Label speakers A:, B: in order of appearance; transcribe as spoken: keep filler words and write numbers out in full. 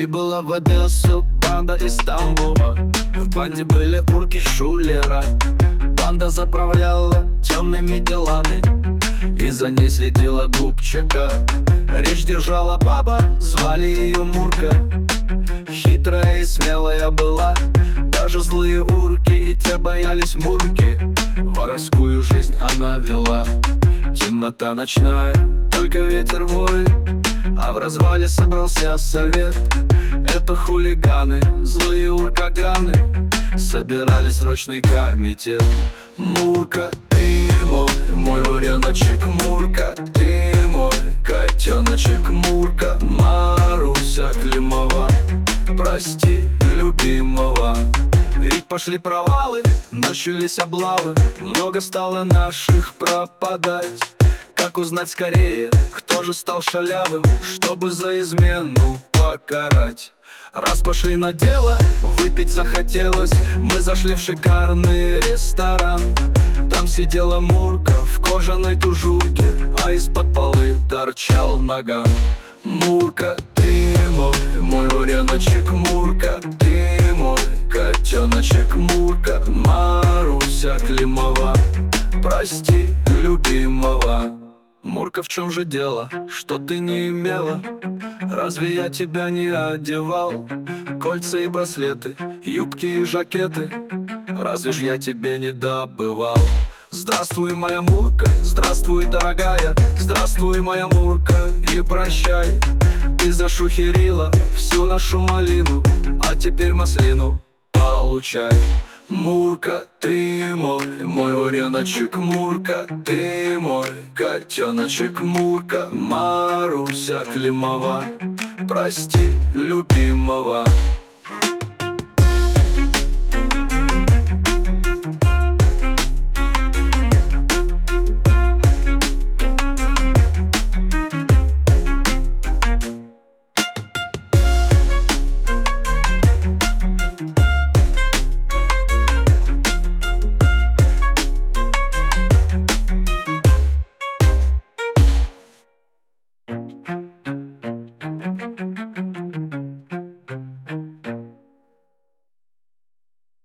A: Прибыла в Одессу банда из Тамбова. В банде были урки шулера. Банда заправляла темными делами, и за ней следила Губчака. Речь держала баба, звали ее Мурка. Хитрая и смелая была, даже злые урки и те боялись Мурки. Воровскую жизнь она вела. Темнота ночная, только ветер воет, а в развале собрался совет. Это хулиганы, злые уркаганы, собирали срочный комитет. Мурка, ты мой, мой вареночек, Мурка, ты мой котеночек, Мурка. Маруся Климова, прости любимого. Ведь пошли провалы, начались облавы, много стало наших пропадать. Как узнать скорее, кто же стал шалявым, чтобы за измену покарать? Раз пошли на дело, выпить захотелось, мы зашли в шикарный ресторан. Там сидела Мурка в кожаной тужурке, а из-под полы торчал наган. Мурка, ты мой, мой вареночек, Мурка, ты мой котеночек, Мурка. Маруся Климова, прости любимого. Мурка, в чем же дело, что ты не имела? Разве я тебя не одевал? Кольца и браслеты, юбки и жакеты, разве ж я тебе не добывал? Здравствуй, моя Мурка, здравствуй, дорогая, здравствуй, моя Мурка, и прощай. Ты зашухерила всю нашу малину, а теперь маслину получай. Мурка, ты мой, мой вареночек, Мурка, ты мой котеночек, Мурка. Маруся Климова, прости любимого.